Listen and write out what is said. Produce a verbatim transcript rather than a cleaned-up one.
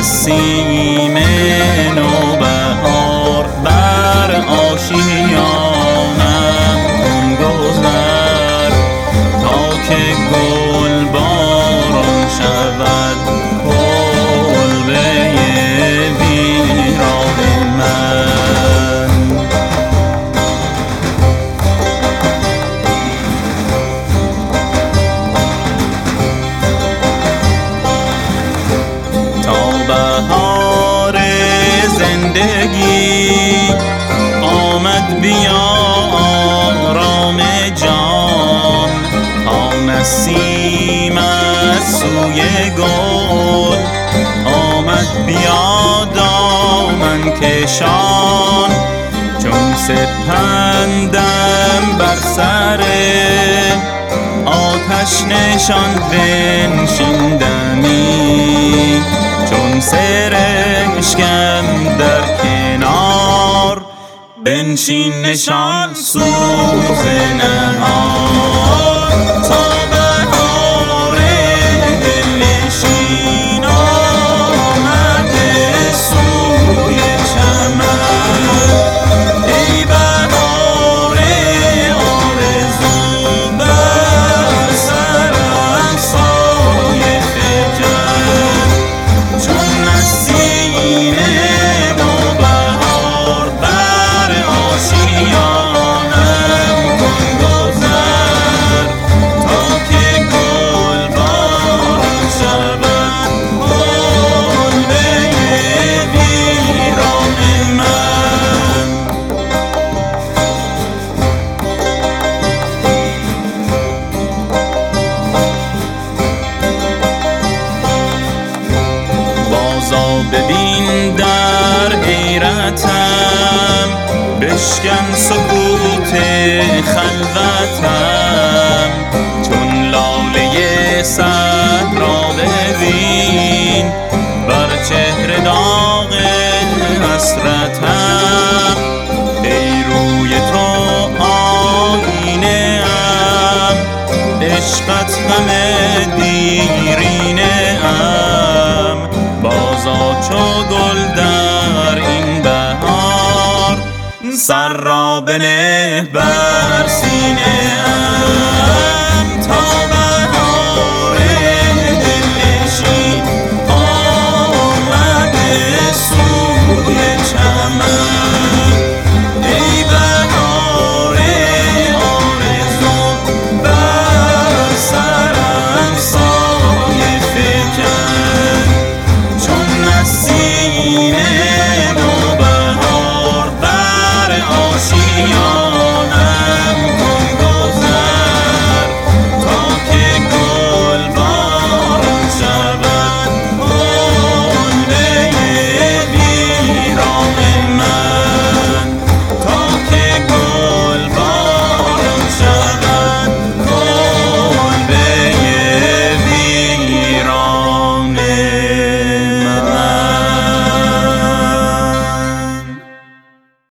نسیم نوبهار بر آشیانم کن گذر، تا که گل باران شود کلبه ویران من. تا بهار زندگی آمد بیا آرام جان، تا نسیم از سوی گل آمد بیا دامن کشان، چون سپندم بر سر آتش نشان بنشیندمی، چون سرشکم در کنار بنشین نشان سوز نهار. تا بهار دلنشین آمده سوی چمن، ای بهار آرزو بر سرم سایه فکن، چون نسیم نوبهار بر آشیانم کن گذر، تا که گل باران شود کلبه ویران من. بازا ببین در حیرتم، بشکن سکوت خلوتم، چون لاله صحرا ببین بر چهره داغ حسرتم، ای روی تو آینه ام، عشقت همه دیرینه ام، بازا چو گل در این بهار سر را بنه بر